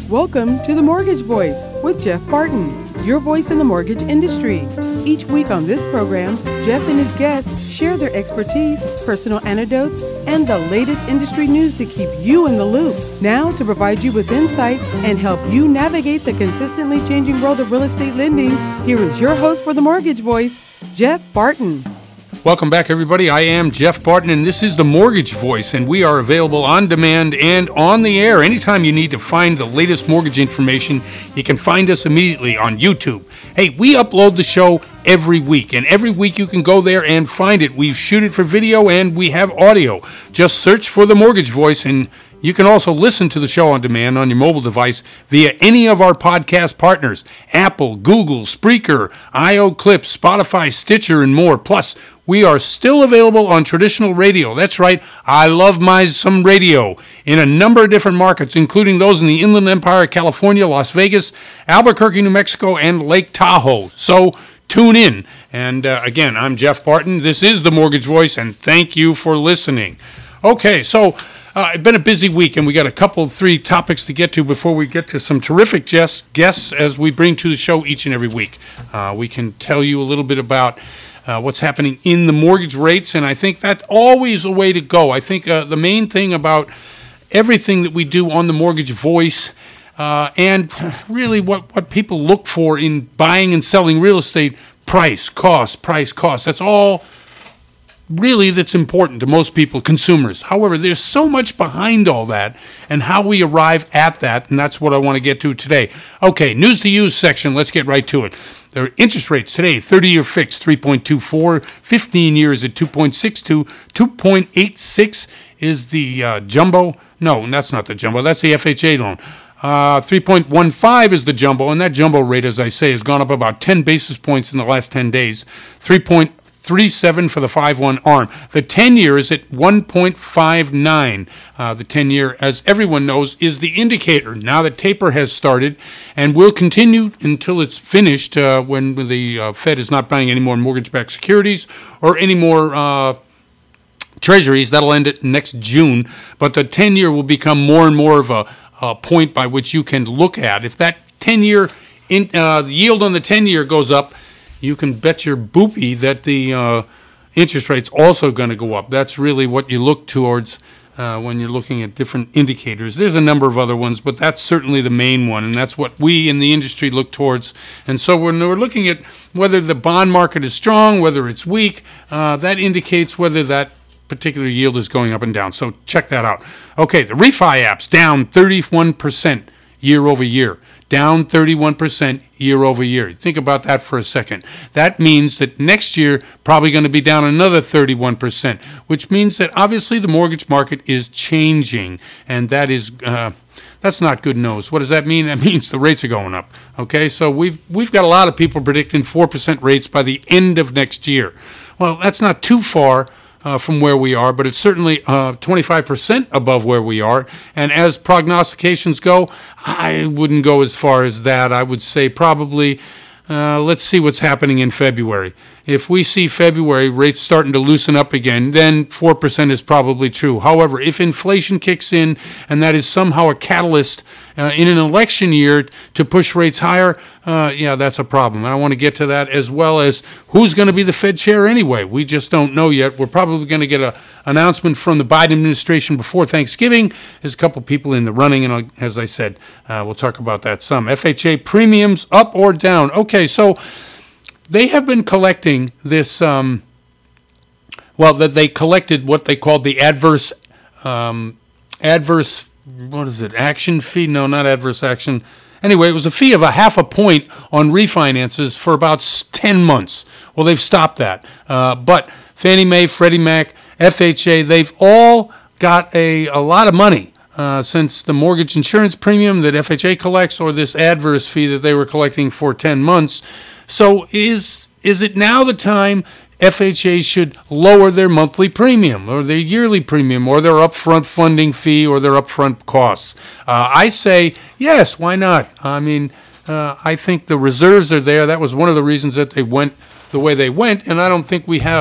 Welcome to The Mortgage Voice with Jeff Barton, your voice in the mortgage industry. Each week on this program, Jeff and his guests share their expertise, personal anecdotes, and the latest industry news to keep you in the loop. Now, to provide you with insight and help you navigate the consistently changing world of real estate lending, here is your host for The Mortgage Voice, Jeff Barton. Welcome back, everybody. I am Jeff Barton, and this is The Mortgage Voice, and we are available on demand and on the air. Anytime you need to find the latest mortgage information, you can find us immediately on YouTube. Hey, we upload the show every week, and every week you can go there and find it. We shoot it for video, and we have audio. Just search for The Mortgage Voice, and you can also listen to the show on demand on your mobile device via any of our podcast partners, Apple, Google, Spreaker, IOClips, Spotify, Stitcher, and more. Plus, we are still available on traditional radio. That's right, I love some radio in a number of different markets, including those in the Inland Empire, California, Las Vegas, Albuquerque, New Mexico, and Lake Tahoe. So tune in. And again, I'm Jeff Barton. This is The Mortgage Voice, and thank you for listening. Okay, so it's been a busy week, and we got three topics to get to before we get to some terrific guests as we bring to the show each and every week. We can tell you a little bit about what's happening in the mortgage rates, and I think that's always a way to go. I think the main thing about everything that we do on the Mortgage Voice and really what people look for in buying and selling real estate, price, cost. That's all really that's important to most people, consumers. However, there's so much behind all that and how we arrive at that, and that's what I want to get to today. Okay, news to use section, let's get right to it. Their interest rates today, 30-year fixed, 3.24, 15 years at 2.62, 2.86 is the jumbo. No, that's not the jumbo, that's the FHA loan. 3.15 is the jumbo, and that jumbo rate, as I say, has gone up about 10 basis points in the last 10 days. 3.37 for the 5/1 ARM. The 10-year is at 1.59. The 10-year, as everyone knows, is the indicator. Now that taper has started and will continue until it's finished when the Fed is not buying any more mortgage-backed securities or any more treasuries. That'll end it next June. But the 10-year will become more and more of a point by which you can look at. If that 10-year yield on the 10-year goes up, you can bet your boopy that the interest rate's also going to go up. That's really what you look towards when you're looking at different indicators. There's a number of other ones, but that's certainly the main one, and that's what we in the industry look towards. And so when we're looking at whether the bond market is strong, whether it's weak, that indicates whether that particular yield is going up and down. So check that out. Okay, the refi apps down 31% year over year. Down 31% year over year. Think about that for a second. That means that next year probably going to be down another 31%, which means that obviously the mortgage market is changing, and that is that's not good news. What does that mean? That means the rates are going up. Okay, so we've got a lot of people predicting 4% rates by the end of next year. Well, that's not too far from where we are, but it's certainly 25% above where we are. And as prognostications go, I wouldn't go as far as that. I would say probably, let's see what's happening in February. If we see February rates starting to loosen up again, then 4% is probably true. However, if inflation kicks in and that is somehow a catalyst in an election year to push rates higher, that's a problem. And I want to get to that, as well as who's going to be the Fed chair anyway. We just don't know yet. We're probably going to get an announcement from the Biden administration before Thanksgiving. There's a couple people in the running, and as I said, we'll talk about that some. FHA premiums up or down. Okay, so they have been collecting this, that they collected what they called the adverse, action fee? No, not adverse action. Anyway, it was a fee of 0.5 point on refinances for about 10 months. Well, they've stopped that. But Fannie Mae, Freddie Mac, FHA, they've all got a lot of money since the mortgage insurance premium that FHA collects or this adverse fee that they were collecting for 10 months. So is it now the time FHA should lower their monthly premium or their yearly premium or their upfront funding fee or their upfront costs? I say, yes, why not? I mean, I think the reserves are there. That was one of the reasons that they went the way they went, and I don't think we have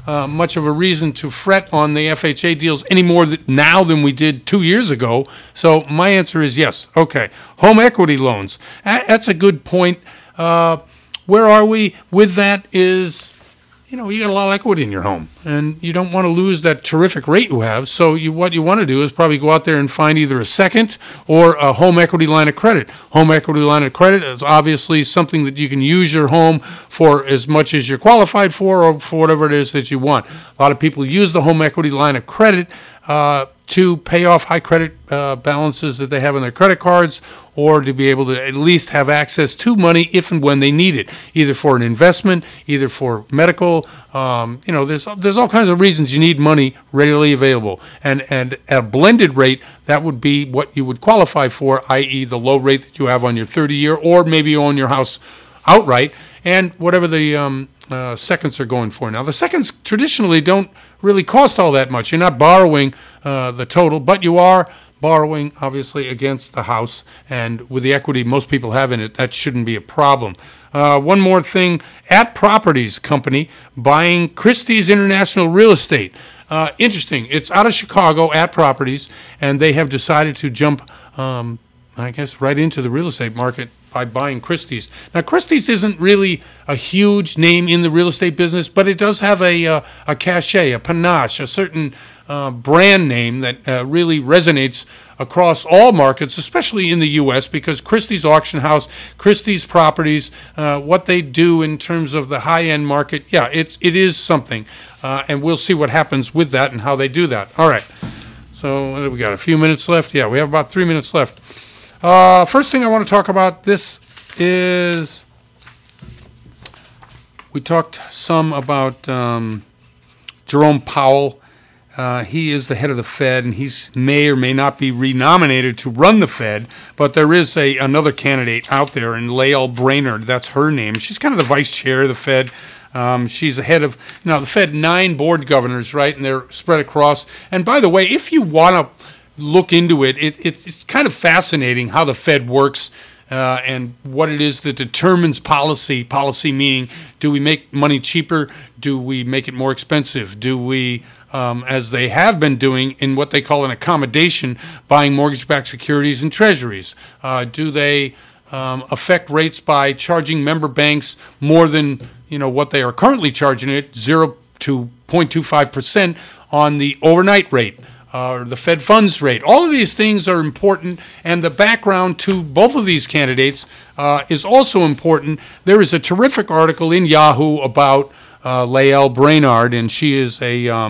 much of a reason to fret on the FHA deals any more now than we did 2 years ago. So my answer is yes. Okay. Home equity loans. That's a good point. Where are we with that is, you got a lot of equity in your home, and you don't want to lose that terrific rate you have. So what you want to do is probably go out there and find either a second or a home equity line of credit. Home equity line of credit is obviously something that you can use your home for as much as you're qualified for, or for whatever it is that you want. A lot of people use the home equity line of credit to pay off high credit balances that they have on their credit cards, or to be able to at least have access to money if and when they need it, either for an investment, either for medical. There's all kinds of reasons you need money readily available. And at a blended rate, that would be what you would qualify for, i.e. the low rate that you have on your 30-year, or maybe you own your house outright, and whatever the seconds are going for. Now, the seconds traditionally don't really cost all that much. You're not borrowing the total, but you are borrowing, obviously, against the house. And with the equity most people have in it, that shouldn't be a problem. One more thing, At Properties Company buying Christie's International Real Estate. Interesting. It's out of Chicago, At Properties, and they have decided to jump, right into the real estate market by buying Christie's. Now, Christie's isn't really a huge name in the real estate business, but it does have a cachet, a panache, a certain brand name that really resonates across all markets, especially in the U.S., because Christie's Auction House, Christie's Properties, what they do in terms of the high-end market, it is something. And we'll see what happens with that and how they do that. All right. So we got a few minutes left. Yeah, we have about 3 minutes left. First thing I want to talk about, this is, we talked some about Jerome Powell. He is the head of the Fed, and he may or may not be renominated to run the Fed, but there is another candidate out there, and Lael Brainard, that's her name. She's kind of the vice chair of the Fed. She's the head of, the Fed, 9 board governors, right, and they're spread across. And by the way, if you want to look into it, it's kind of fascinating how the Fed works and what it is that determines policy. Policy meaning, do we make money cheaper? Do we make it more expensive? Do we, as they have been doing in what they call an accommodation, buying mortgage-backed securities and treasuries? Do they affect rates by charging member banks more than what they are currently charging it, 0 to 0.25% on the overnight rate? Or the Fed funds rate. All of these things are important, and the background to both of these candidates is also important. There is a terrific article in Yahoo about Lael Brainard, and she is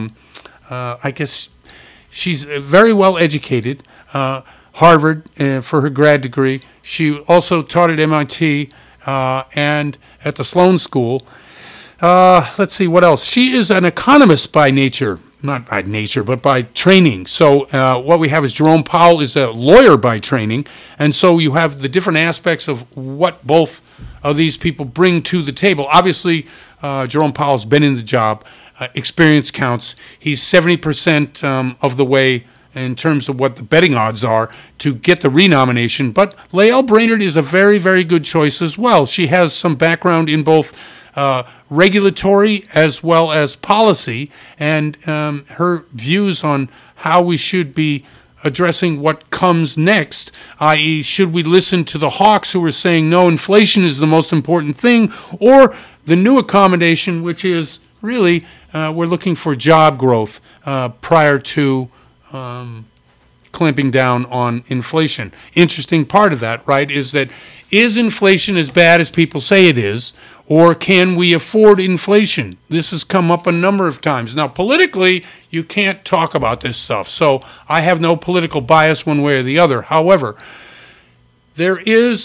she's very well educated, Harvard for her grad degree. She also taught at MIT and at the Sloan School. Let's see, what else? She is an economist by nature. Not by nature, but by training. So what we have is Jerome Powell is a lawyer by training, and so you have the different aspects of what both of these people bring to the table. Obviously, Jerome Powell's been in the job. Experience counts. He's 70% of the way in terms of what the betting odds are to get the renomination, but Lael Brainard is a very, very good choice as well. She has some background in both regulatory as well as policy, and her views on how we should be addressing what comes next, i.e. should we listen to the hawks who are saying no, inflation is the most important thing, or the new accommodation, which is really we're looking for job growth prior to clamping down on inflation. Interesting part of that, right, is inflation as bad as people say it is, or can we afford inflation? This has come up a number of times. Now, politically, you can't talk about this stuff, so I have no political bias one way or the other. However, there is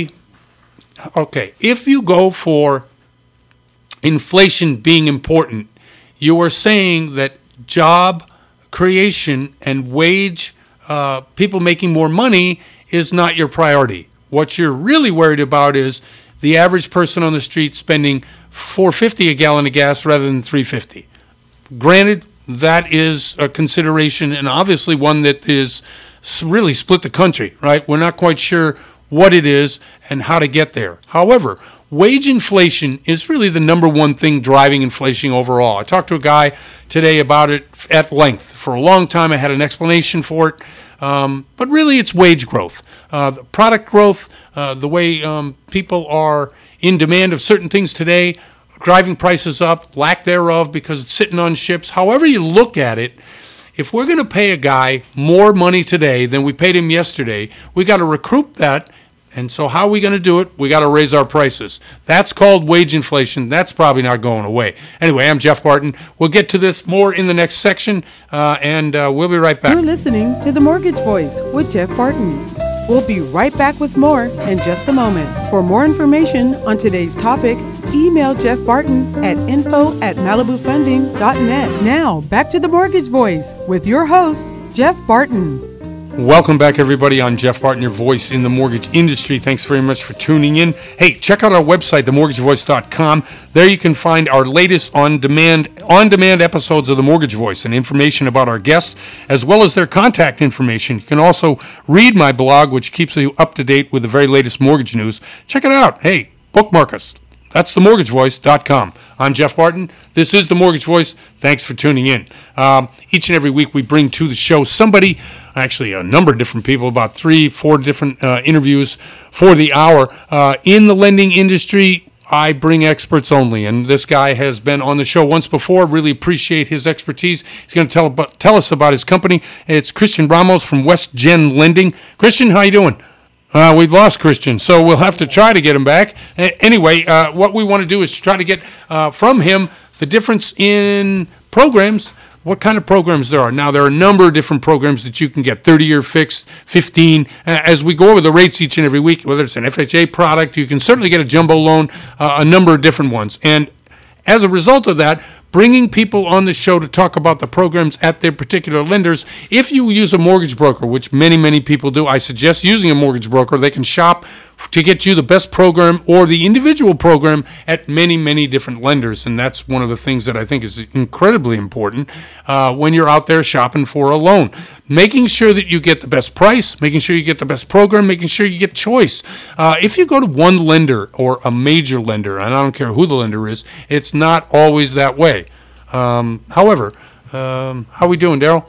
if you go for inflation being important, you are saying that job creation and wage, people making more money, is not your priority. What you're really worried about is the average person on the street spending $4.50 a gallon of gas rather than $3.50. Granted, that is a consideration, and obviously one that is really split the country, right? We're not quite sure what it is and how to get there. However, wage inflation is really the number one thing driving inflation overall. I talked to a guy today about it at length. For a long time, I had an explanation for it. But really, it's wage growth, the product growth, the way people are in demand of certain things today, driving prices up, lack thereof because it's sitting on ships. However you look at it, if we're going to pay a guy more money today than we paid him yesterday, we got to recoup that. And so how are we going to do it? We got to raise our prices. That's called wage inflation. That's probably not going away. Anyway, I'm Jeff Barton. We'll get to this more in the next section, and we'll be right back. You're listening to The Mortgage Voice with Jeff Barton. We'll be right back with more in just a moment. For more information on today's topic, email Jeff Barton at info@malibufunding.net. Now, back to The Mortgage Voice with your host, Jeff Barton. Welcome back, everybody. I'm Jeff Barton, your voice in the mortgage industry. Thanks very much for tuning in. Hey, check out our website, themortgagevoice.com. There you can find our latest on-demand episodes of The Mortgage Voice and information about our guests, as well as their contact information. You can also read my blog, which keeps you up to date with the very latest mortgage news. Check it out. Hey, bookmark us. That's themortgagevoice.com. I'm Jeff Barton. This is The Mortgage Voice. Thanks for tuning in. Each and every week we bring to the show somebody, actually a number of different people, about 3-4 different interviews for the hour. In the lending industry, I bring experts only, and this guy has been on the show once before. Really appreciate his expertise. He's going to tell us about his company. It's Christian Ramos from West Gen Lending. Christian, how you doing? We've lost Christian, so we'll have to try to get him back. Anyway, what we want to do is try to get from him the difference in programs, what kind of programs there are. Now, there are a number of different programs that you can get, 30-year fixed, 15. As we go over the rates each and every week, whether it's an FHA product, you can certainly get a jumbo loan, a number of different ones. And as a result of that, bringing people on the show to talk about the programs at their particular lenders. If you use a mortgage broker, which many, many people do, I suggest using a mortgage broker. They can shop to get you the best program or the individual program at many, many different lenders. And that's one of the things that I think is incredibly important when you're out there shopping for a loan. Making sure that you get the best price, making sure you get the best program, making sure you get choice. If you go to one lender or a major lender, and I don't care who the lender is, it's not always that way. However, how we doing, Daryl?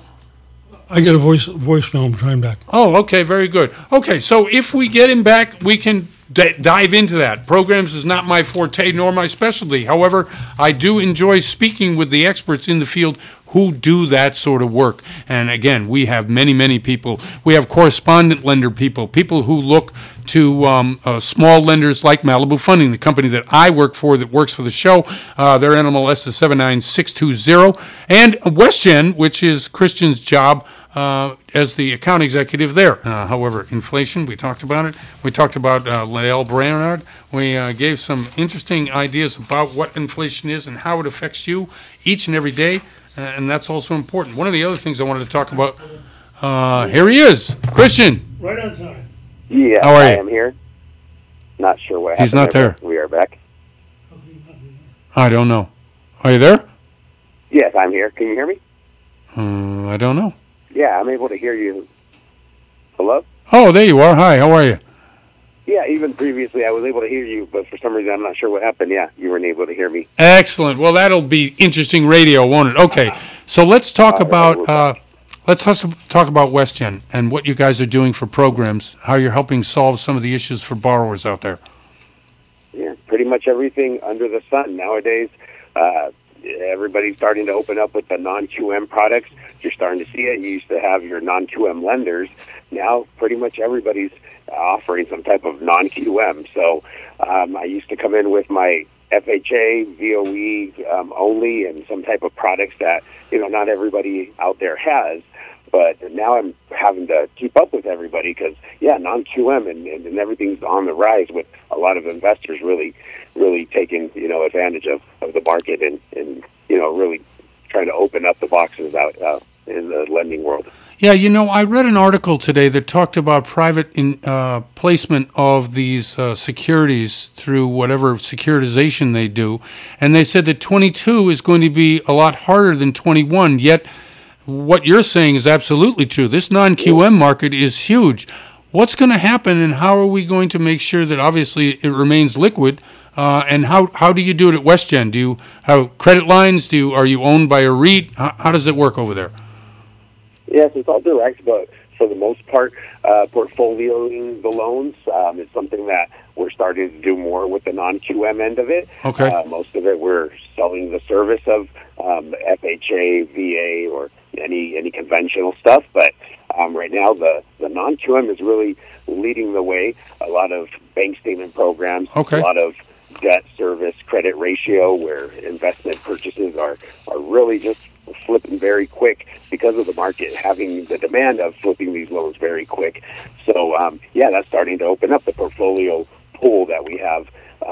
I get a voicemail. I'm trying back. Oh, okay, very good. Okay, so if we get him back, we can dive into that. Programs is not my forte nor my specialty. However, I do enjoy speaking with the experts in the field who do that sort of work. And again, we have many, many people. We have correspondent lender people who look to small lenders like Malibu Funding, the company that I work for that works for the show. Their NMLS is 79620. And WestGen, which is Christian's job as the account executive there. However, inflation, we talked about it. We talked about Lael Brainard. We gave some interesting ideas about what inflation is and how it affects you each and every day, and that's also important. One of the other things I wanted to talk about, here he is, Christian. Right on time. Yeah, how are you? I am here. Not sure what happened. He's not there. We are back. I don't know. Are you there? Yes, I'm here. Can you hear me? I don't know. Yeah, I'm able to hear you. Hello? Oh, there you are. Hi, how are you? Yeah, even previously I was able to hear you, but for some reason I'm not sure what happened. Yeah, you weren't able to hear me. Excellent. Well, that'll be interesting radio, won't it? Okay, so let's talk about WestGen and what you guys are doing for programs, how you're helping solve some of the issues for borrowers out there. Yeah, pretty much everything under the sun nowadays. Everybody's starting to open up with the non-QM products. You're starting to see it. You used to have your non-QM lenders. Now, pretty much everybody's offering some type of non-QM. So I used to come in with my FHA, VOE only, and some type of products that, not everybody out there has. But now I'm having to keep up with everybody because, non-QM and everything's on the rise with a lot of investors really taking, advantage of the market and really trying to open up the boxes out in the lending world. Yeah, I read an article today that talked about private placement of these securities through whatever securitization they do, and they said that 22 is going to be a lot harder than 21, yet what you're saying is absolutely true. This non-QM market is huge. What's going to happen, and how are we going to make sure that obviously it remains liquid And how do you do it at WestGen? Do you have credit lines? Are you owned by a REIT? How does it work over there? Yes, it's all direct, but for the most part, portfolioing the loans is something that we're starting to do more with the non-QM end of it. Okay. Most of it, we're selling the service of FHA, VA, or any conventional stuff. But right now, the non-QM is really leading the way. A lot of bank statement programs, Okay. A lot of debt service credit ratio, where investment purchases are really just flipping very quick because of the market having the demand of flipping these loans very quick. So, that's starting to open up the portfolio pool that we have.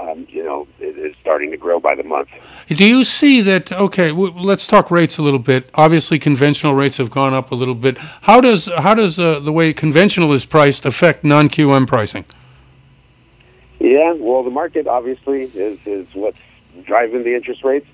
Is starting to grow by the month. Do you see that? Okay, let's talk rates a little bit. Obviously, conventional rates have gone up a little bit. How does the way conventional is priced affect non-QM pricing? Yeah, well, the market obviously is what's driving the interest rates.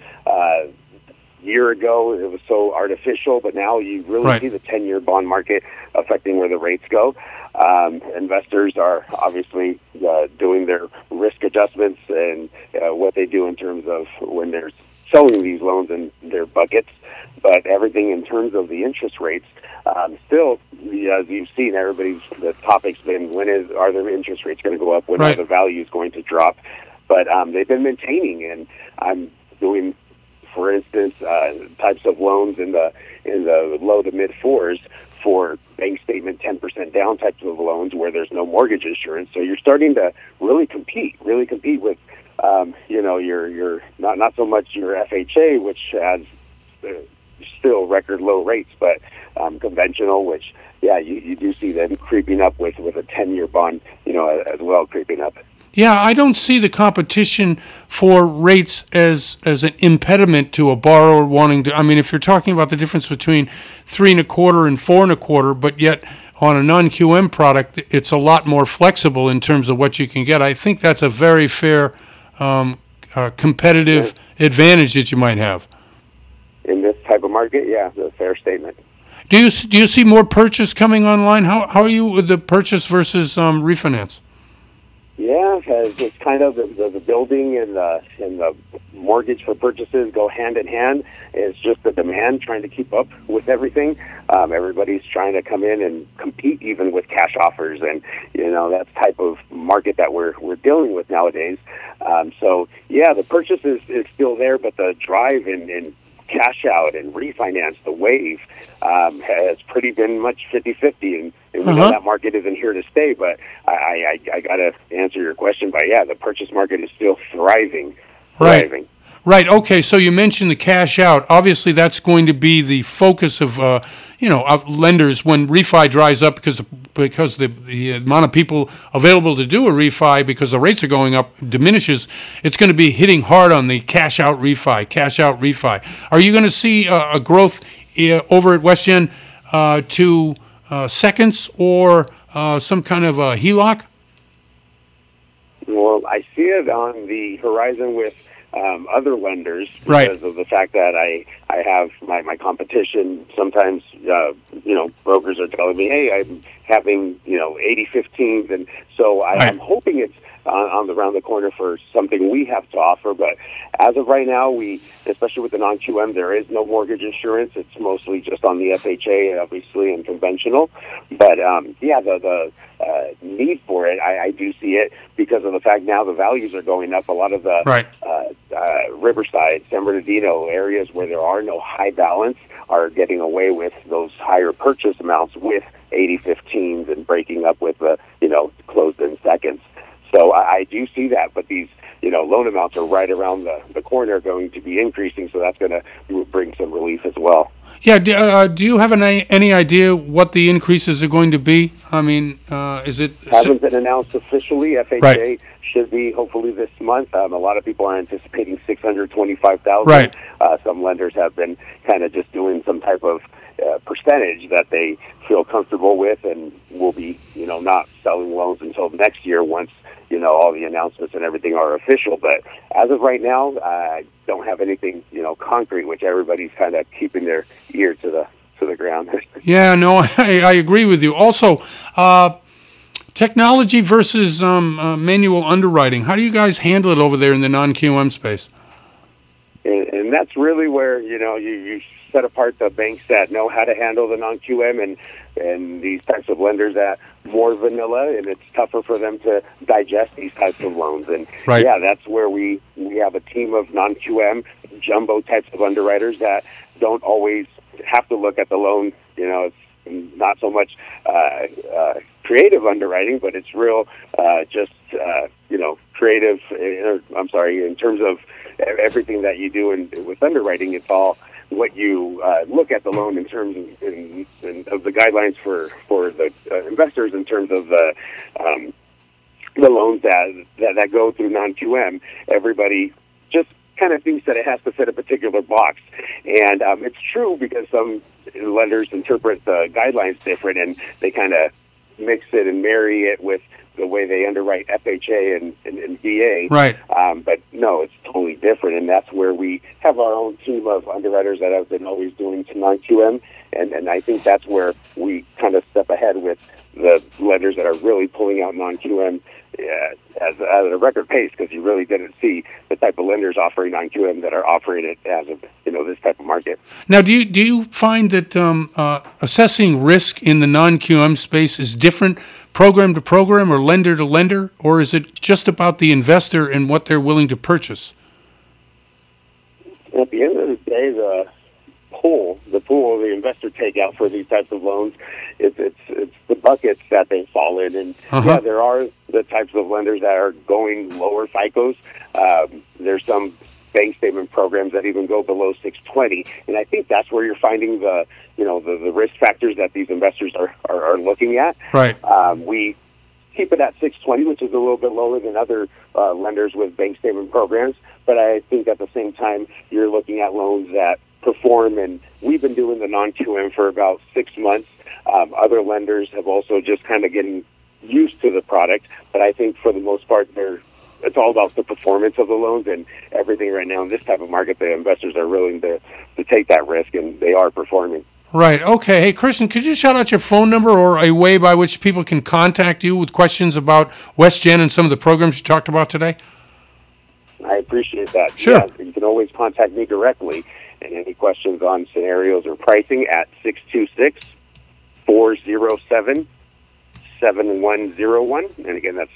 Year ago, it was so artificial, but now you really see the 10-year bond market affecting where the rates go. Investors are obviously doing their risk adjustments and what they do in terms of when they're selling these loans in their buckets. But everything in terms of the interest rates, still, as you've seen, the topic's been are the interest rates going to go up? When are the values going to drop? But they've been maintaining, and I'm doing, for instance, types of loans in the low to mid fours for bank statement 10% down types of loans where there's no mortgage insurance. So you're starting to really compete with, your not so much your FHA, which has still record low rates, but conventional, which you do see them creeping up with a 10-year bond, as well creeping up. Yeah, I don't see the competition for rates as an impediment to a borrower wanting to. I mean, if you're talking about the difference between 3.25% and 4.25%, but yet on a non-QM product, it's a lot more flexible in terms of what you can get. I think that's a very fair competitive advantage that you might have. In this type of market, that's a fair statement. Do you see more purchase coming online? How are you with the purchase versus refinance? Yeah, it's kind of the building and the mortgage for purchases go hand in hand. It's just the demand trying to keep up with everything. Everybody's trying to come in and compete even with cash offers, and that's the type of market that we're dealing with nowadays. The purchase is still there, but the drive in cash out and refinance, the wave, has pretty been much 50-50, and we know that market isn't here to stay, but I got to answer your question by, the purchase market is still thriving. Right. Okay. So you mentioned the cash out. Obviously, that's going to be the focus of of lenders when refi dries up, because the amount of people available to do a refi because the rates are going up diminishes. It's going to be hitting hard on the cash out refi. Are you going to see a growth over at WestGen to seconds or some kind of a HELOC? Well, I see it on the horizon with other lenders because of the fact that I have my competition. Sometimes, brokers are telling me, hey, I'm having, 80-15s. And so I'm hoping it's around the corner for something we have to offer. But as of right now, especially with the non-QM, there is no mortgage insurance. It's mostly just on the FHA, obviously, and conventional. But, the need for it, I do see it because of the fact now the values are going up. A lot of the Riverside, San Bernardino areas where there are no high balance are getting away with those higher purchase amounts with 80-15s and breaking up with closed-in seconds. So I do see that, but these loan amounts are right around the corner going to be increasing, so that's going to bring some relief as well. Yeah, do you have any idea what the increases are going to be? I mean, is it... Hasn't been announced officially. FHA should be hopefully this month. A lot of people are anticipating $625,000. Right. Some lenders have been kind of just doing some type of percentage that they feel comfortable with, and will be, not selling loans until next year once all the announcements and everything are official. But as of right now, I don't have anything, concrete, which everybody's kind of keeping their ear to the ground. Yeah, no, I agree with you. Also, Technology versus manual underwriting. How do you guys handle it over there in the non-QM space? And that's really where, you set apart the banks that know how to handle the non-QM and these types of lenders that more vanilla, and it's tougher for them to digest these types of loans. And right. Yeah, that's where we have a team of non-QM jumbo types of underwriters that don't always have to look at the loan. It's not so much creative underwriting, but it's real creative. In terms of everything that you do with underwriting, it's all what you look at the loan in terms of the guidelines for the investors in terms of the loans that go through non-QM. Everybody just kind of thinks that it has to fit a particular box, and it's true because some lenders interpret the guidelines different, and they kind of mix it and marry it with the way they underwrite FHA and VA. Right. But no, it's totally different, and that's where we have our own team of underwriters that have been always doing to non-QM, and I think that's where we kind of step ahead with the lenders that are really pulling out non-QM at a record pace, because you really didn't see the type of lenders offering non-QM that are offering it as of this type of market. Now, do you find that assessing risk in the non-QM space is different program to program or lender to lender, or is it just about the investor and what they're willing to purchase? At the end of the day, the pool of the investor takeout for these types of loans, it's the buckets that they fall in. And yeah, there are the types of lenders that are going lower FICOs. There's some bank statement programs that even go below 620, and I think that's where you're finding the risk factors that these investors are looking at. Right. We keep it at 620, which is a little bit lower than other lenders with bank statement programs, but I think at the same time you're looking at loans that perform, and we've been doing the non-QM for about 6 months. Other lenders have also just kind of getting used to the product, but I think for the most part it's all about the performance of the loans and everything right now in this type of market. The investors are willing to take that risk, and they are performing. Right. Okay. Hey, Christian, could you shout out your phone number or a way by which people can contact you with questions about WestGen and some of the programs you talked about today? I appreciate that. Sure. Yeah, you can always contact me directly, and any questions on scenarios or pricing at 626-407-7101. And again, that's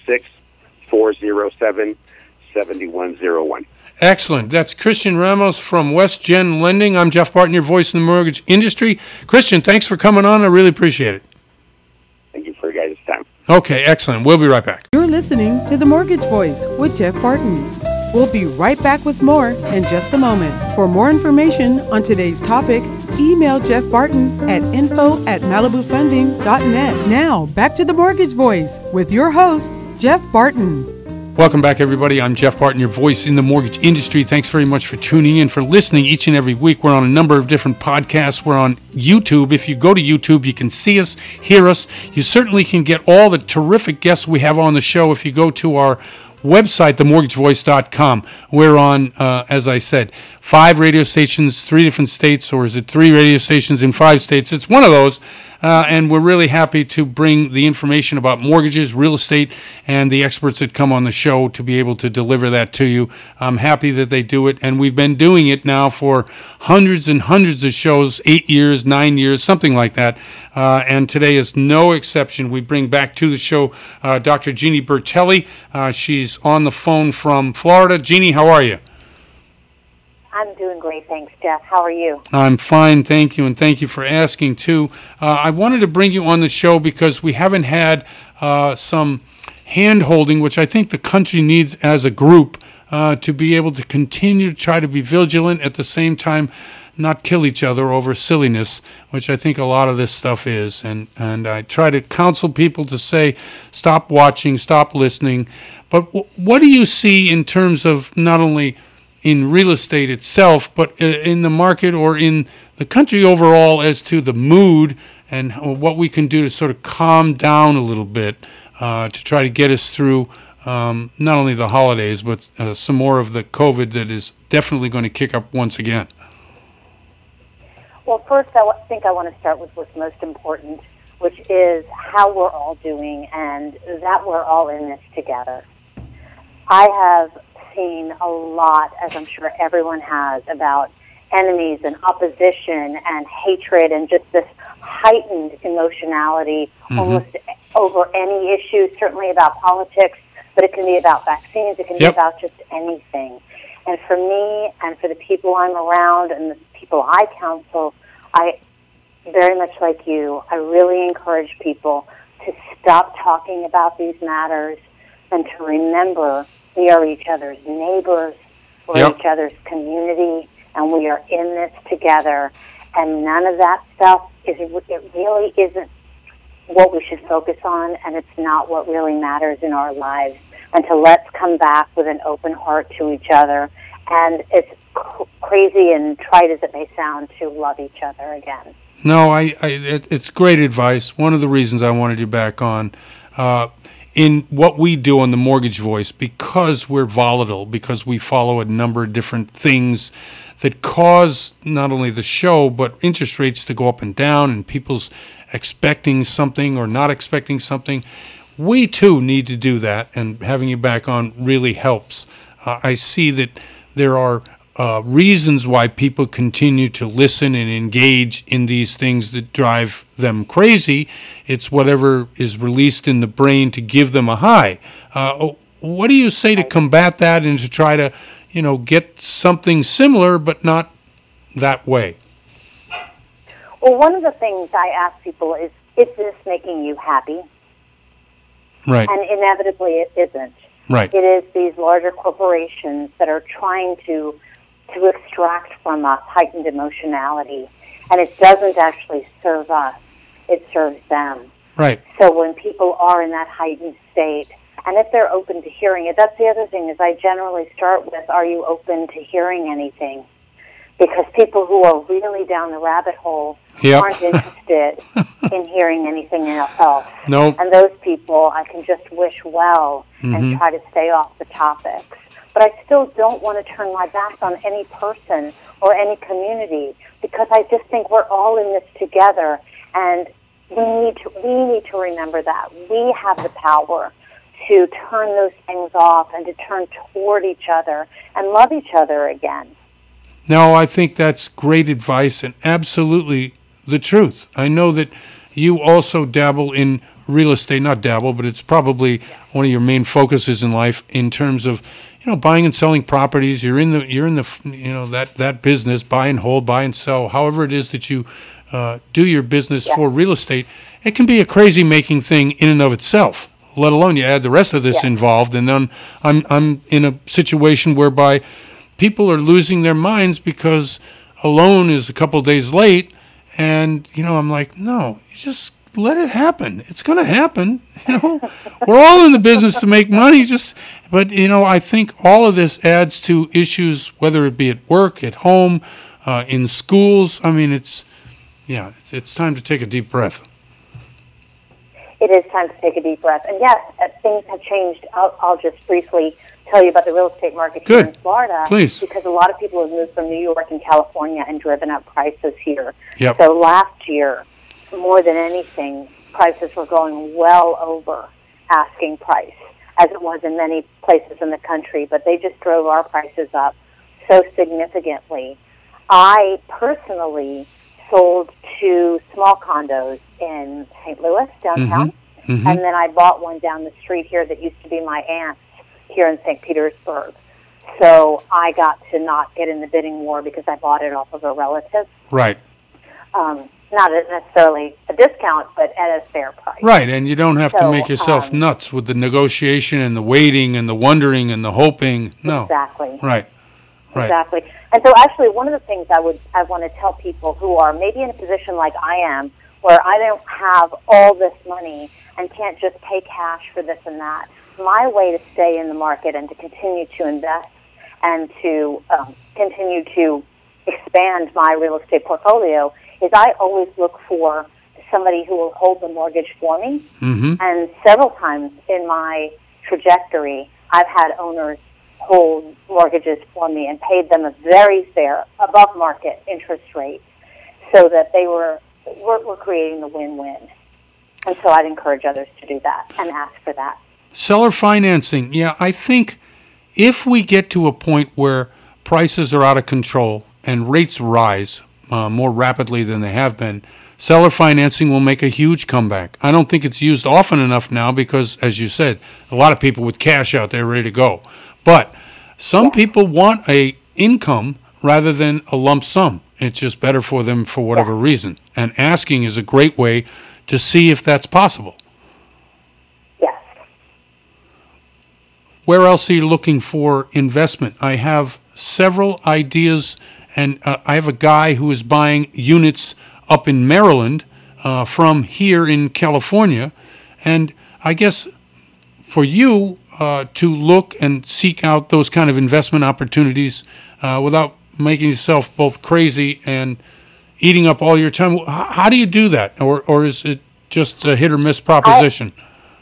626-407-7101. Excellent. That's Christian Ramos from WestGen Lending. I'm Jeff Barton, your voice in the mortgage industry. Christian, thanks for coming on. I really appreciate it. Thank you for your guys' time. Okay, excellent. We'll be right back. You're listening to The Mortgage Voice with Jeff Barton. We'll be right back with more in just a moment. For more information on today's topic, email Jeff Barton at info@malibufunding.net. Now, back to The Mortgage Voice with your host, Jeff Barton. Welcome back, everybody. I'm Jeff Barton, your voice in the mortgage industry. Thanks very much for tuning in, for listening each and every week. We're on a number of different podcasts. We're on YouTube. If you go to YouTube, you can see us, hear us. You certainly can get all the terrific guests we have on the show if you go to our website, themortgagevoice.com. We're on, as I said, 5 radio stations, 3 different states, or is it 3 radio stations in 5 states? It's one of those. And we're really happy to bring the information about mortgages, real estate, and the experts that come on the show to be able to deliver that to you. I'm happy that they do it, and we've been doing it now for hundreds and hundreds of shows, 8 years, 9 years, something like that. And today is no exception. We bring back to the show Dr. Jeannie Bertelli. She's on the phone from Florida. Jeannie, how are you? I'm doing great, thanks, Jeff. How are you? I'm fine, thank you, and thank you for asking, too. I wanted to bring you on the show because we haven't had some hand-holding, which I think the country needs as a group, to be able to continue to try to be vigilant, at the same time not kill each other over silliness, which I think a lot of this stuff is. And I try to counsel people to say, stop watching, stop listening. But what do you see in terms of not only in real estate itself, but in the market or in the country overall, as to the mood and what we can do to sort of calm down a little bit to try to get us through not only the holidays, but some more of the COVID that is definitely going to kick up once again? Well, first, I think I want to start with what's most important, which is how we're all doing and that we're all in this together. I have seen a lot, as I'm sure everyone has, about enemies and opposition and hatred and just this heightened emotionality almost over any issue, certainly about politics, but it can be about vaccines, it can be about just anything. And for me and for the people I'm around and the people I counsel, I, very much like you, I really encourage people to stop talking about these matters and to remember we are each other's neighbors, we're each other's community, and we are in this together. And none of that stuff, it really isn't what we should focus on, and it's not what really matters in our lives. And to let's come back with an open heart to each other. And it's crazy and trite as it may sound, to love each other again. No, it's great advice. One of the reasons I wanted you back on, in what we do on the Mortgage Voice, because we're volatile, because we follow a number of different things that cause not only the show, but interest rates to go up and down and people's expecting something or not expecting something. We, too, need to do that, and having you back on really helps. I see that there are reasons why people continue to listen and engage in these things that drive them crazy. It's whatever is released in the brain to give them a high. What do you say to combat that and to try to, get something similar but not that way? Well, one of the things I ask people is this making you happy? Right. And inevitably it isn't. Right. It is these larger corporations that are trying to extract from us heightened emotionality, and it doesn't actually serve us. It serves them. Right. So when people are in that heightened state, and if they're open to hearing it, that's the other thing, is I generally start with, are you open to hearing anything? Because people who are really down the rabbit hole aren't interested in hearing anything else. Nope. And those people, I can just wish well and try to stay off the topics. But I still don't want to turn my back on any person or any community, because I just think we're all in this together, and we need to remember that. We have the power to turn those things off and to turn toward each other and love each other again. No, I think that's great advice and absolutely the truth. I know that you also dabble in real estate, not dabble, but it's probably one of your main focuses in life in terms of, buying and selling properties. You're in the that business, buy and hold, buy and sell, however it is that you do your business for real estate. It can be a crazy making thing in and of itself, let alone you add the rest of this involved. And then I'm in a situation whereby people are losing their minds because a loan is a couple of days late, and I'm like, no, you just let it happen. It's going to happen. We're all in the business to make money. But I think all of this adds to issues, whether it be at work, at home, in schools. I mean, it's time to take a deep breath. It is time to take a deep breath. And yes, things have changed. I'll just briefly tell you about the real estate market here in Florida. Please. Because a lot of people have moved from New York and California and driven up prices here. Yep. So last year, more than anything, prices were going well over asking price, as it was in many places in the country, but they just drove our prices up so significantly. I personally sold 2 small condos in St. Louis, downtown, and then I bought one down the street here that used to be my aunt's here in St. Petersburg. So I got to not get in the bidding war because I bought it off of a relative. Right. Not necessarily a discount, but at a fair price. Right, and you don't have to make yourself nuts with the negotiation and the waiting and the wondering and the hoping. No. Exactly. Right. Exactly. And so actually one of the things I want to tell people who are maybe in a position like I am, where I don't have all this money and can't just pay cash for this and that, my way to stay in the market and to continue to invest and to continue to expand my real estate portfolio is I always look for somebody who will hold the mortgage for me. And several times in my trajectory, I've had owners hold mortgages for me and paid them a very fair, above-market interest rate, so that we're creating the win-win. And so I'd encourage others to do that and ask for that. Seller financing. Yeah, I think if we get to a point where prices are out of control and rates rise more rapidly than they have been, seller financing will make a huge comeback. I don't think it's used often enough now because, as you said, a lot of people with cash out there ready to go. But some people want a income rather than a lump sum. It's just better for them for whatever reason. And asking is a great way to see if that's possible. Yes. Where else are you looking for investment? I have several ideas, and I have a guy who is buying units up in Maryland from here in California. And I guess for you to look and seek out those kind of investment opportunities without making yourself both crazy and eating up all your time, how do you do that? Or is it just a hit or miss proposition?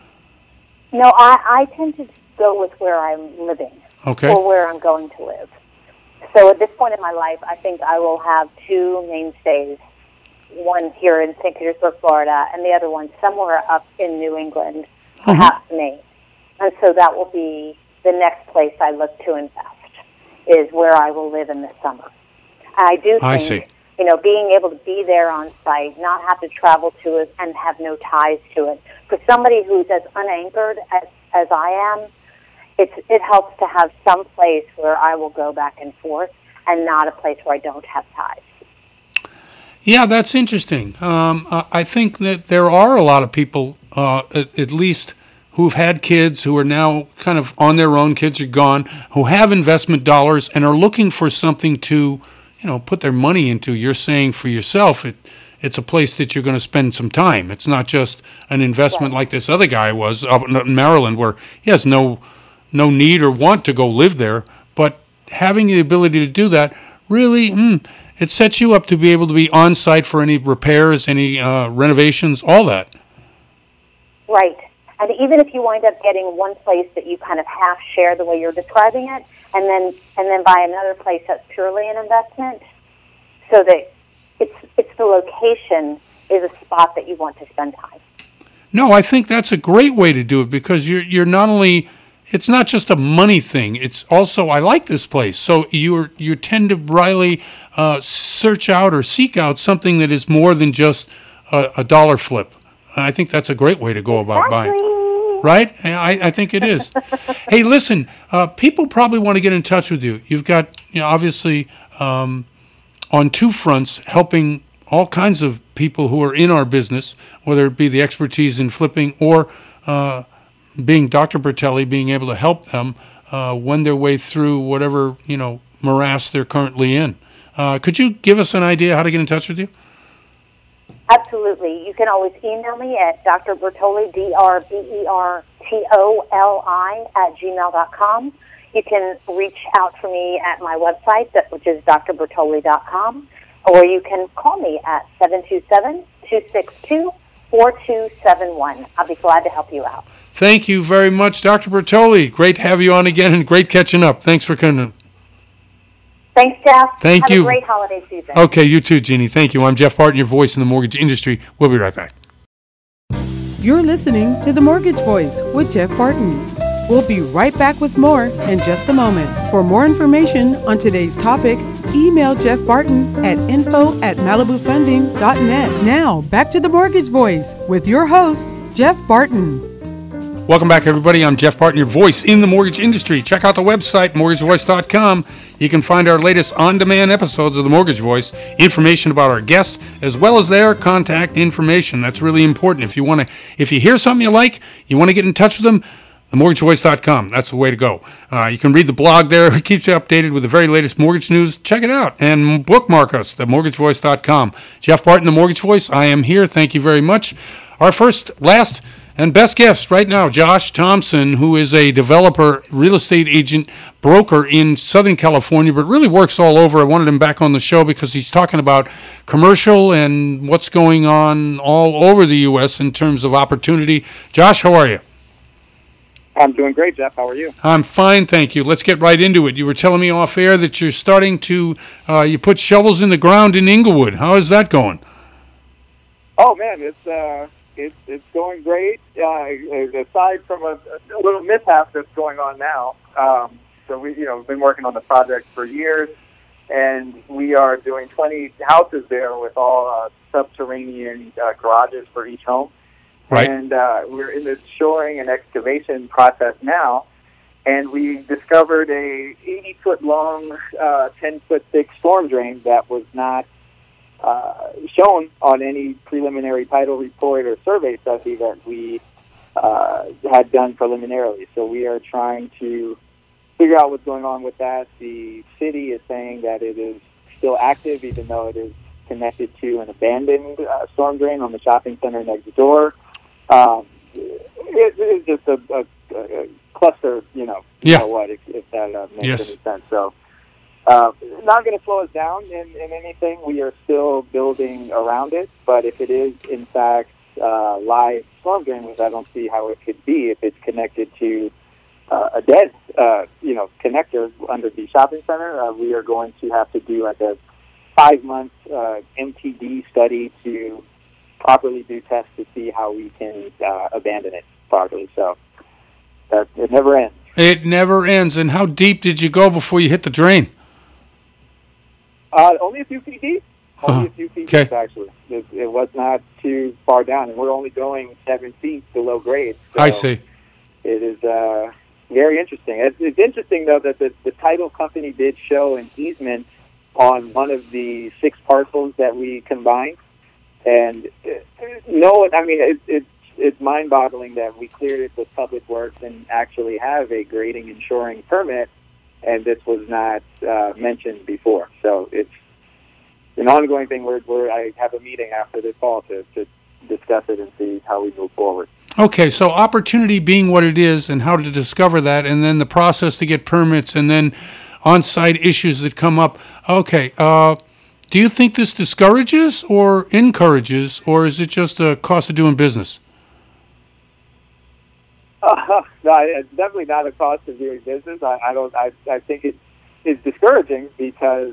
I tend to go with where I'm living or where I'm going to live. So at this point in my life, I think I will have two mainstays, one here in St. Petersburg, Florida, and the other one somewhere up in New England, perhaps Maine. And so that will be the next place I look to invest, is where I will live in the summer. And I do think, being able to be there on site, not have to travel to it and have no ties to it. For somebody who's as unanchored as I am, it helps to have some place where I will go back and forth and not a place where I don't have ties. Yeah, that's interesting. I think that there are a lot of people, at least who've had kids, who are now kind of on their own, kids are gone, who have investment dollars and are looking for something to, put their money into. You're saying for yourself, it's a place that you're going to spend some time. It's not just an investment like this other guy was up in Maryland, where he has no need or want to go live there, but having the ability to do that really, it sets you up to be able to be on site for any repairs, any renovations, all that. Right. And even if you wind up getting one place that you kind of half share the way you're describing it, and then buy another place that's purely an investment, so that it's the location is a spot that you want to spend time. No, I think that's a great way to do it, because you're not only, it's not just a money thing. It's also, I like this place. So you tend to really search out or seek out something that is more than just a dollar flip. I think that's a great way to go about buying. Right? I think it is. Hey, listen, people probably want to get in touch with you. You've got, obviously, on two fronts, helping all kinds of people who are in our business, whether it be the expertise in flipping or being Dr. Bertelli, being able to help them wend their way through whatever, morass they're currently in. Could you give us an idea how to get in touch with you? Absolutely. You can always email me at Dr. Bertoli, DrBertoli, @gmail.com. You can reach out for me at my website, which is drbertoli.com, or you can call me at 727-262-4271. I'll be glad to help you out. Thank you very much, Dr. Bertoli. Great to have you on again, and great catching up. Thanks for coming. Thanks, Jeff. Thank you. Have a great holiday season. Okay, you too, Jeannie. Thank you. I'm Jeff Barton, your voice in the mortgage industry. We'll be right back. You're listening to The Mortgage Voice with Jeff Barton. We'll be right back with more in just a moment. For more information on today's topic, email Jeff Barton at info@malibufunding.net. Now, back to The Mortgage Voice with your host, Jeff Barton. Welcome back, everybody. I'm Jeff Barton, your voice in the mortgage industry. Check out the website, mortgagevoice.com. You can find our latest on-demand episodes of The Mortgage Voice, information about our guests, as well as their contact information. That's really important. If you hear something you like, you want to get in touch with them, themortgagevoice.com. That's the way to go. You can read the blog there. It keeps you updated with the very latest mortgage news. Check it out and bookmark us, themortgagevoice.com. Jeff Barton, The Mortgage Voice. I am here. Thank you very much. Our first, last, and best guest right now, Josh Thompson, who is a developer, real estate agent, broker in Southern California, but really works all over. I wanted him back on the show because he's talking about commercial and what's going on all over the U.S. in terms of opportunity. Josh, how are you? I'm doing great, Jeff. How are you? I'm fine, thank you. Let's get right into it. You were telling me off air that you're starting to, you put shovels in the ground in Inglewood. How is that going? Oh, man, It's going great. Aside from a little mishap that's going on now, so we've been working on the project for years, and we are doing 20 houses there with all subterranean garages for each home. Right. And we're in this shoring and excavation process now, and we discovered a 80-foot long, 10-foot thick storm drain that was not shown on any preliminary title report or survey study that we had done preliminarily. So we are trying to figure out what's going on with that. The city is saying that it is still active, even though it is connected to an abandoned storm drain on the shopping center next door. It is just a cluster, you know what, if that makes any sense. So not going to slow us down in anything. We are still building around it, but if it is, in fact, live storm drain, which I don't see how it could be if it's connected to a dead, connector under the shopping center, we are going to have to do like a 5-month MTD study to properly do tests to see how we can abandon it properly. So it never ends. It never ends. And how deep did you go before you hit the drain? Only a few feet deep. Only a few feet deep, actually. It was not too far down, and we're only going 7 feet below grade. So I see. It is very interesting. It's interesting, though, that the title company did show an easement on one of the 6 parcels that we combined. And it's mind-boggling that we cleared it with Public Works and actually have a grading and shoring permit, and this was not mentioned before. So it's an ongoing thing where I have a meeting after this call to discuss it and see how we move forward. Okay, so opportunity being what it is and how to discover that, and then the process to get permits, and then on-site issues that come up. Okay, do you think this discourages or encourages, or is it just a cost of doing business? No, it's definitely not a cost of doing business. I think it's discouraging because,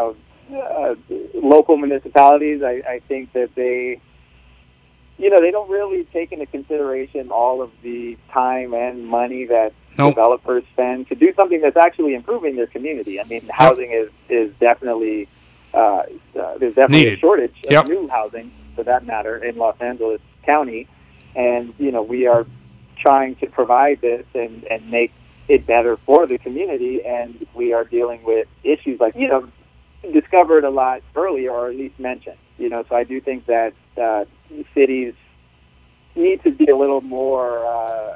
local municipalities, I think that they don't really take into consideration all of the time and money that developers spend to do something that's actually improving their community. I mean, housing is definitely, there's definitely needed. A shortage of new housing, for that matter, in Los Angeles County. And, we are trying to provide this and make it better for the community. And we are dealing with issues like, discovered a lot earlier, or at least mentioned. So I do think that cities need to be a little more,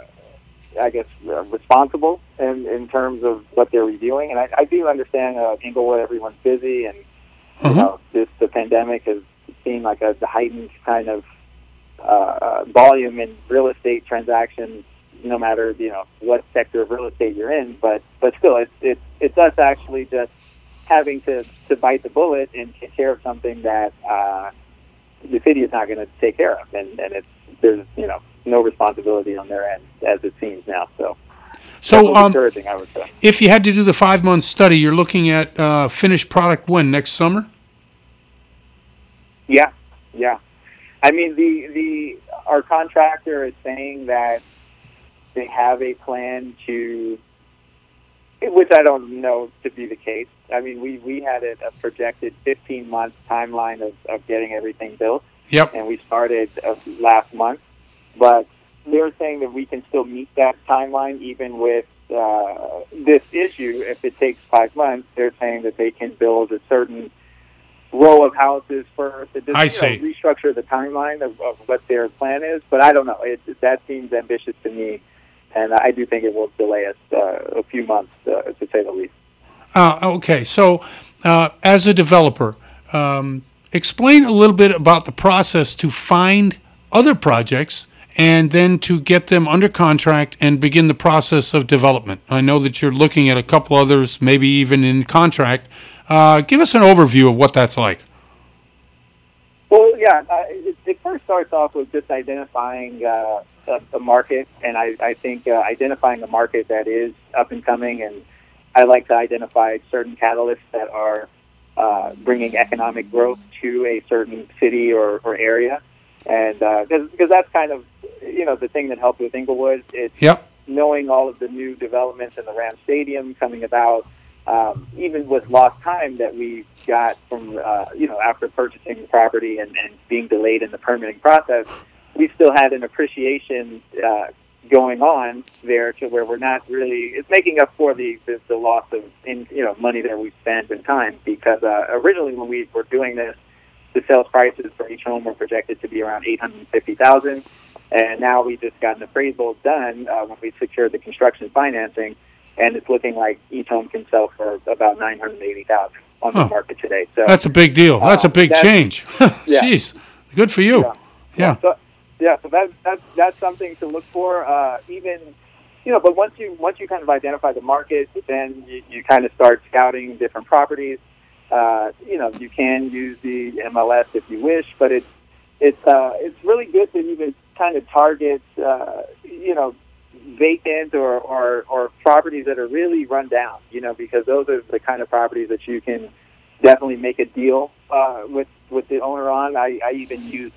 responsible in terms of what they're reviewing. And I do understand Inglewood, everyone's busy, and the pandemic has seen like a heightened kind of volume in real estate transactions, no matter what sector of real estate you're in. But still, it's us actually just having to bite the bullet and take care of something that the city is not going to take care of, and there's no responsibility on their end as it seems now. So discouraging, I would say. If you had to do the 5-month study, you're looking at finished product when, next summer? Yeah. I mean, our contractor is saying that they have a plan to, which I don't know to be the case. I mean, we had a projected 15-month timeline of getting everything built. Yep. And we started last month. But they're saying that we can still meet that timeline even with this issue. If it takes 5 months, they're saying that they can build a certain row of houses first. It just, restructure the timeline of what their plan is. But I don't know. That seems ambitious to me. And I do think it will delay us a few months, to say the least. Okay, so as a developer, explain a little bit about the process to find other projects and then to get them under contract and begin the process of development. I know that you're looking at a couple others, maybe even in contract. Give us an overview of what that's like. Well, yeah, it first starts off with just identifying a market, and I think identifying a market that is up and coming, and I like to identify certain catalysts that are bringing economic growth to a certain city or area. And because that's kind of, the thing that helped with Inglewood. It's Yep. knowing all of the new developments in the Ram Stadium coming about, even with lost time that we got from, after purchasing the property and being delayed in the permitting process, we still had an appreciation going on there to where we're not really, it's making up for the loss of money that we spent and time, because originally when we were doing this, the sales prices for each home were projected to be around $850,000, and now we just got an appraisal done when we secured the construction financing, and it's looking like each home can sell for about $980,000 on the market today. So that's a big deal. That's a big change. Jeez, good for you. Yeah. So that's something to look for. But once you kind of identify the market, then you kind of start scouting different properties. You can use the MLS if you wish, but it's really good to even kind of target vacant or properties that are really run down. Because those are the kind of properties that you can definitely make a deal with the owner on. I even use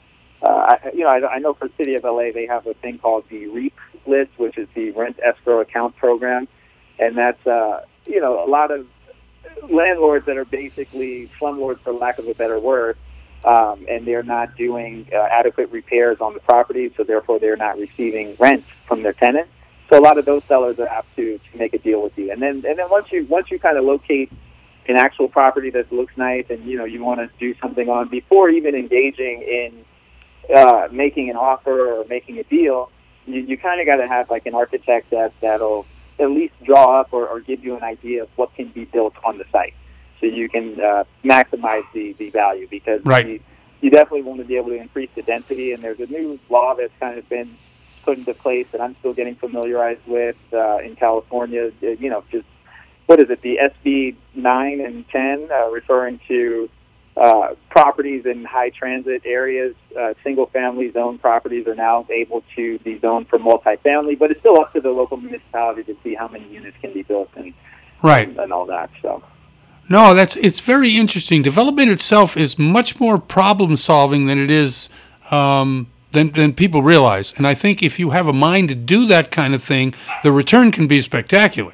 I know for the City of LA they have a thing called the REAP list, which is the Rent Escrow Account Program, and that's a lot of landlords that are basically slumlords, for lack of a better word, and they're not doing adequate repairs on the property, so therefore they're not receiving rent from their tenants. So a lot of those sellers are apt to make a deal with you, and then once you kind of locate an actual property that looks nice and you want to do something on before even engaging in making an offer or making a deal, you kind of got to have like an architect that'll at least draw up or give you an idea of what can be built on the site, so you can maximize the value, because you definitely want to be able to increase the density. And there's a new law that's kind of been put into place that I'm still getting familiarized with in California. Just what is it? The SB 9 and 10, referring to properties in high transit areas. Single-family zone properties are now able to be zoned for multifamily, but it's still up to the local municipality to see how many units can be built and all that. So, no, it's very interesting. Development itself is much more problem-solving than it is than people realize, and I think if you have a mind to do that kind of thing, the return can be spectacular.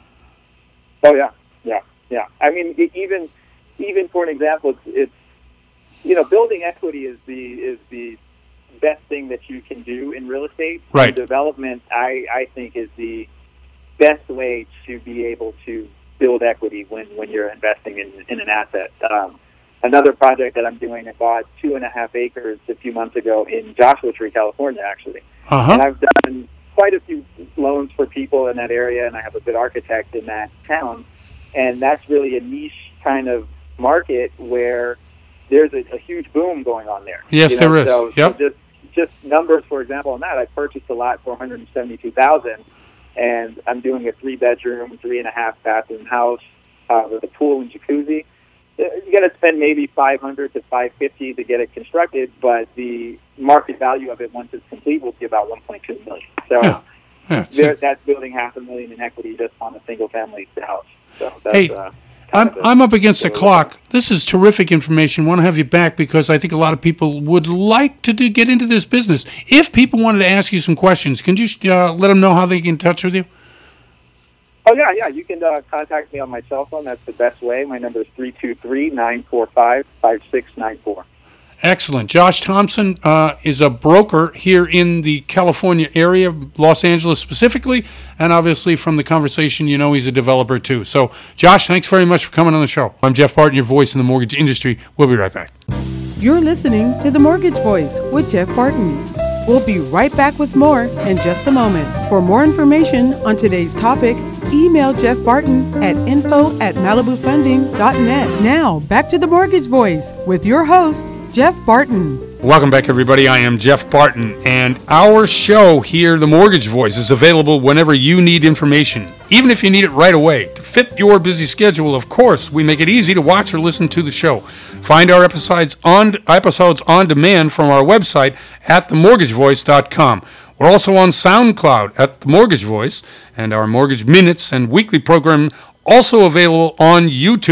Oh yeah. I mean, even for an example, it's building equity is the best thing that you can do in real estate. Right. Development, I think, is the best way to be able to build equity when you're investing in an asset. Another project that I'm doing, I bought 2.5 acres a few months ago in Joshua Tree, California, actually. And I've done quite a few loans for people in that area, and I have a good architect in that town. And that's really a niche kind of market where there's a huge boom going on there. Yes, there is. So just numbers, for example, on that, I purchased a lot for $172,000, and I'm doing a 3-bedroom, 3.5-bathroom house with a pool and jacuzzi. You're going to spend maybe $500 to $550 to get it constructed, but the market value of it once it's complete will be about $1.2 million. So that's building $500,000 in equity just on a single-family house. So that's, I'm up against the clock. This is terrific information. I want to have you back because I think a lot of people would like to get into this business. If people wanted to ask you some questions, can you let them know how they get in touch with you? Oh, yeah. You can contact me on my cell phone. That's the best way. My number is 323-945-5694. Excellent. Josh Thompson is a broker here in the California area, Los Angeles specifically, and obviously from the conversation, he's a developer too. So, Josh, thanks very much for coming on the show. I'm Jeff Barton, your voice in the mortgage industry. We'll be right back. You're listening to The Mortgage Voice with Jeff Barton. We'll be right back with more in just a moment. For more information on today's topic, email Jeff Barton at info@malibufunding.net. Now, back to The Mortgage Voice with your host, Jeff Barton. Welcome back, everybody. I am Jeff Barton, and our show here, The Mortgage Voice, is available whenever you need information, even if you need it right away. To fit your busy schedule, of course, we make it easy to watch or listen to the show. Find our episodes on demand from our website at themortgagevoice.com. We're also on SoundCloud at The Mortgage Voice, and our Mortgage Minutes and weekly program also available on YouTube.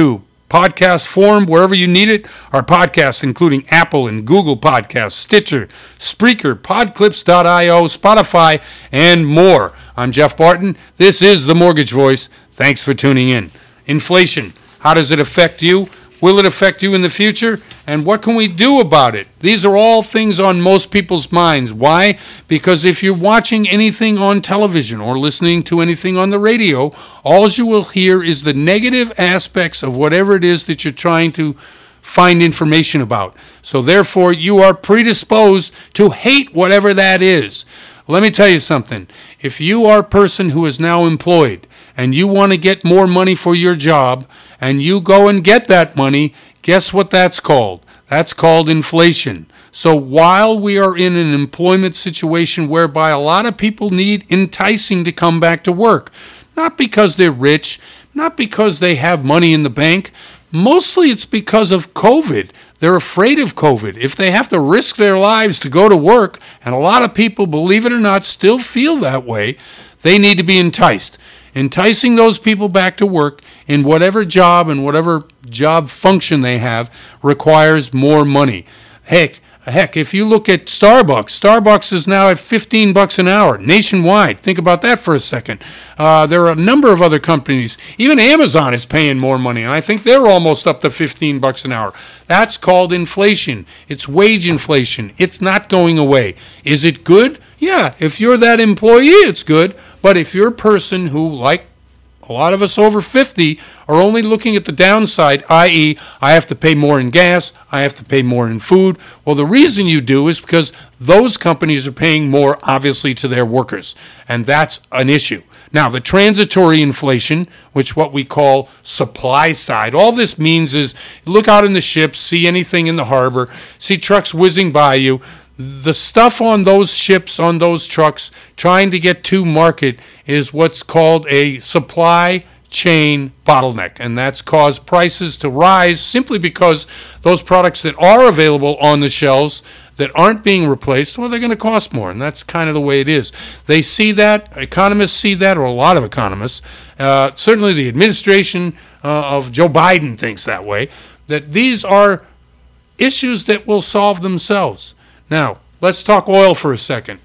podcast form wherever you need it. Our podcasts, including Apple and Google Podcasts, Stitcher, Spreaker, Podclips.io, Spotify, and more. I'm Jeff Barton. This is The Mortgage Voice. Thanks for tuning in. Inflation, how does it affect you? Will it affect you in the future? And what can we do about it? These are all things on most people's minds. Why? Because if you're watching anything on television or listening to anything on the radio, all you will hear is the negative aspects of whatever it is that you're trying to find information about. So therefore, you are predisposed to hate whatever that is. Let me tell you something. If you are a person who is now employed and you want to get more money for your job and you go and get that money, guess what that's called? That's called inflation. So while we are in an employment situation whereby a lot of people need enticing to come back to work, not because they're rich, not because they have money in the bank, mostly it's because of COVID. They're afraid of COVID. If they have to risk their lives to go to work, and a lot of people, believe it or not, still feel that way, they need to be enticed. Enticing those people back to work in whatever job and whatever job function they have requires more money. Heck, if you look at Starbucks is now at $15 an hour nationwide. Think about that for a second. There are a number of other companies. Even Amazon is paying more money, and I think they're almost up to $15 an hour. That's called inflation. It's wage inflation. It's not going away. Is it good? Yeah, if you're that employee, it's good. But if you're a person who, like a lot of us over 50, are only looking at the downside, i.e., I have to pay more in gas, I have to pay more in food. Well, the reason you do is because those companies are paying more, obviously, to their workers. And that's an issue. Now, the transitory inflation, which what we call supply side, all this means is look out in the ships, see anything in the harbor, see trucks whizzing by you. The stuff on those ships, on those trucks, trying to get to market is what's called a supply chain bottleneck, and that's caused prices to rise simply because those products that are available on the shelves that aren't being replaced, well, they're going to cost more, and that's kind of the way it is. They see that, economists see that, or a lot of economists, certainly the administration of Joe Biden thinks that way, that these are issues that will solve themselves. Now, let's talk oil for a second.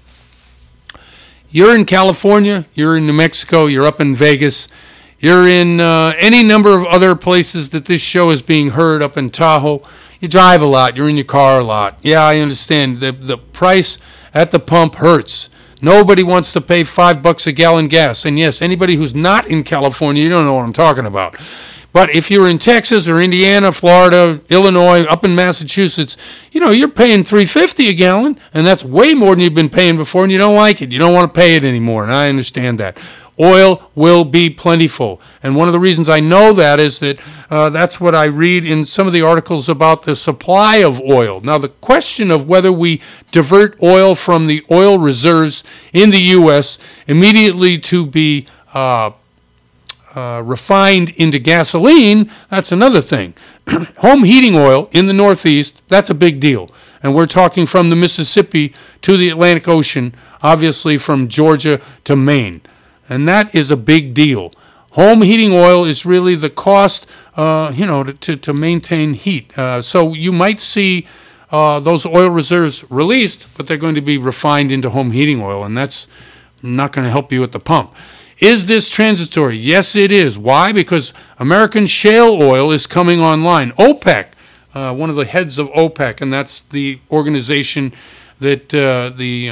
You're in California, you're in New Mexico, you're up in Vegas, you're in any number of other places that this show is being heard, up in Tahoe. You drive a lot, you're in your car a lot. Yeah, I understand. The price at the pump hurts. Nobody wants to pay $5 a gallon gas. And yes, anybody who's not in California, you don't know what I'm talking about. But if you're in Texas or Indiana, Florida, Illinois, up in Massachusetts, you're paying $3.50 a gallon, and that's way more than you've been paying before, and you don't like it. You don't want to pay it anymore, and I understand that. Oil will be plentiful, and one of the reasons I know that is that that's what I read in some of the articles about the supply of oil. Now, the question of whether we divert oil from the oil reserves in the U.S. immediately to be refined into gasoline, that's another thing. Home heating oil in the Northeast, that's a big deal. And we're talking from the Mississippi to the Atlantic Ocean, obviously from Georgia to Maine. And that is a big deal. Home heating oil is really the cost, to maintain heat. So you might see those oil reserves released, but they're going to be refined into home heating oil, and that's not going to help you at the pump. Is this transitory? Yes, it is. Why? Because American shale oil is coming online. OPEC, one of the heads of OPEC, and that's the organization that the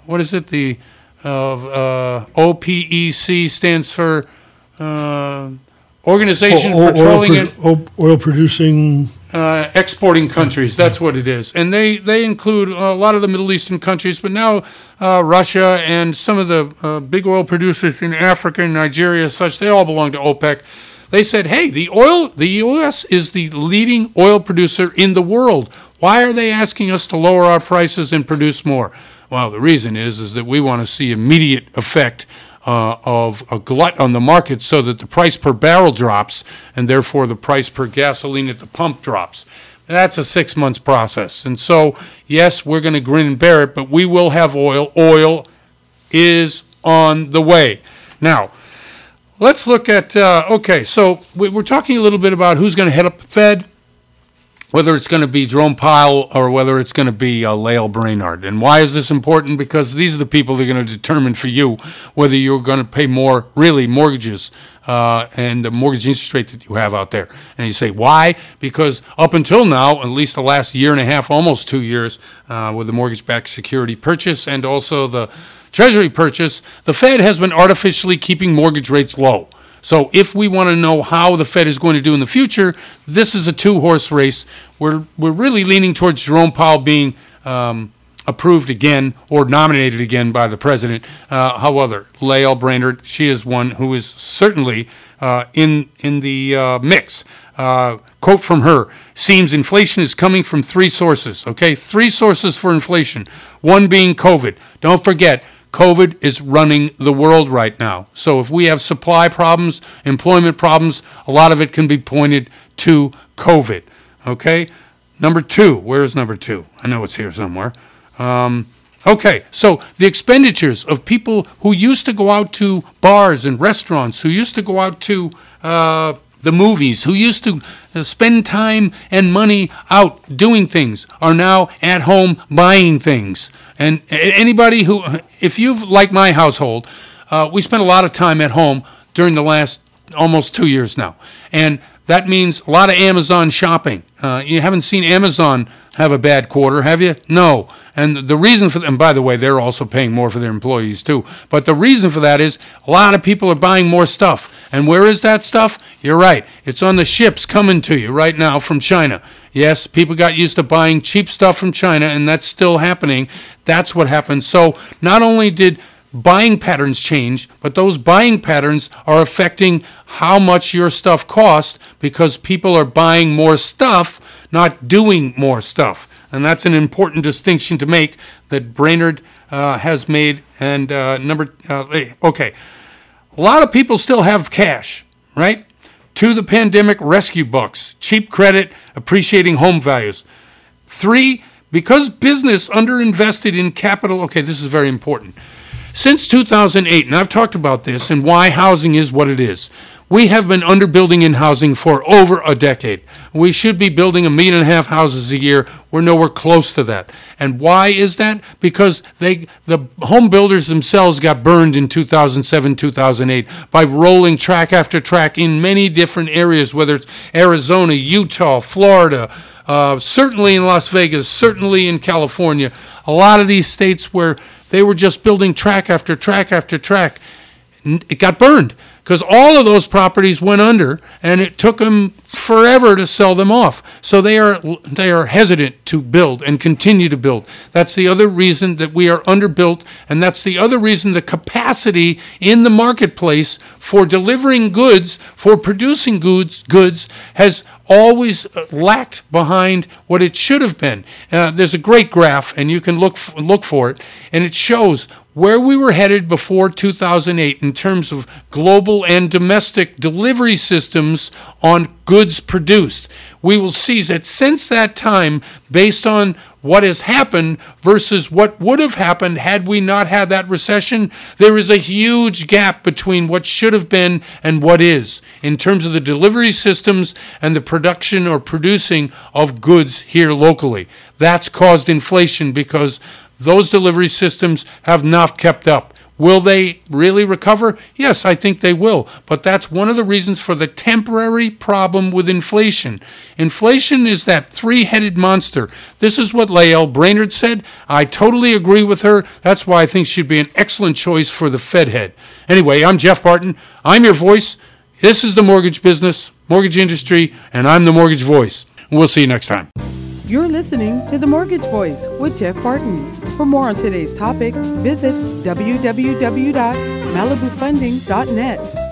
OPEC stands for Organization for Petroleum and Oil Producing Exporting Countries. That's what it is. And they include a lot of the Middle Eastern countries, but now Russia and some of the big oil producers in Africa and Nigeria and such, they all belong to OPEC. They said, hey, the U.S. is the leading oil producer in the world. Why are they asking us to lower our prices and produce more? Well, the reason is that we want to see immediate effect of a glut on the market so that the price per barrel drops and therefore the price per gasoline at the pump drops. That's a 6 months process. And so, yes, we're going to grin and bear it, but we will have oil. Oil is on the way. Now, let's look at, okay, so we're talking a little bit about who's going to head up the Fed, whether it's going to be Jerome Powell or whether it's going to be Lael Brainard. And why is this important? Because these are the people that are going to determine for you whether you're going to pay more, really, mortgages and the mortgage interest rate that you have out there. And you say, why? Because up until now, at least the last year and a half, almost 2 years, with the mortgage-backed security purchase and also the Treasury purchase, the Fed has been artificially keeping mortgage rates low. So if we want to know how the Fed is going to do in the future, this is a two-horse race. We're really leaning towards Jerome Powell being approved again or nominated again by the president. However, Lael Brainard, she is one who is certainly in the mix. Quote from her, seems inflation is coming from three sources, okay? Three sources for inflation, one being COVID. Don't forget, COVID is running the world right now. So if we have supply problems, employment problems, a lot of it can be pointed to COVID, okay? Number two, where is number two? I know it's here somewhere. Okay, so the expenditures of people who used to go out to bars and restaurants, who used to go out to the movies, who used to spend time and money out doing things, are now at home buying things. And anybody who, if you've, like my household, we spent a lot of time at home during the last almost 2 years now. And that means a lot of Amazon shopping. You haven't seen Amazon have a bad quarter, have you? No. And the reason for, and by the way, they're also paying more for their employees too. But the reason for that is a lot of people are buying more stuff. And where is that stuff? You're right. It's on the ships coming to you right now from China. Yes, people got used to buying cheap stuff from China, and that's still happening. That's what happened. So not only did buying patterns change, but those buying patterns are affecting how much your stuff costs because people are buying more stuff, not doing more stuff. And that's an important distinction to make that Brainard has made. And okay, a lot of people still have cash, right? To the pandemic rescue bucks, cheap credit, appreciating home values. 3, because business underinvested in capital. Okay, this is very important. Since 2008, and I've talked about this and why housing is what it is, we have been underbuilding in housing for over a decade. We should be building 1.5 million houses a year. We're nowhere close to that. And why is that? Because the home builders themselves got burned in 2007, 2008 by rolling track after track in many different areas, whether it's Arizona, Utah, Florida, certainly in Las Vegas, certainly in California. A lot of these states where they were just building track after track after track, it got burned. Because all of those properties went under, and it took them forever to sell them off. So they are hesitant to build and continue to build. That's the other reason that we are underbuilt, and that's the other reason the capacity in the marketplace for delivering goods, for producing goods has always lacked behind what it should have been. There's a great graph, and you can look for it, and it shows where we were headed before 2008 in terms of global and domestic delivery systems on goods produced. We will see that since that time, based on what has happened versus what would have happened had we not had that recession, there is a huge gap between what should have been and what is in terms of the delivery systems and the production or producing of goods here locally. That's caused inflation because those delivery systems have not kept up. Will they really recover? Yes, I think they will. But that's one of the reasons for the temporary problem with inflation. Inflation is that three-headed monster. This is what Lael Brainard said. I totally agree with her. That's why I think she'd be an excellent choice for the Fed head. Anyway, I'm Jeff Barton. I'm your voice. This is the mortgage business, mortgage industry, and I'm the mortgage voice. We'll see you next time. You're listening to The Mortgage Voice with Jeff Barton. For more on today's topic, visit www.malibufunding.net.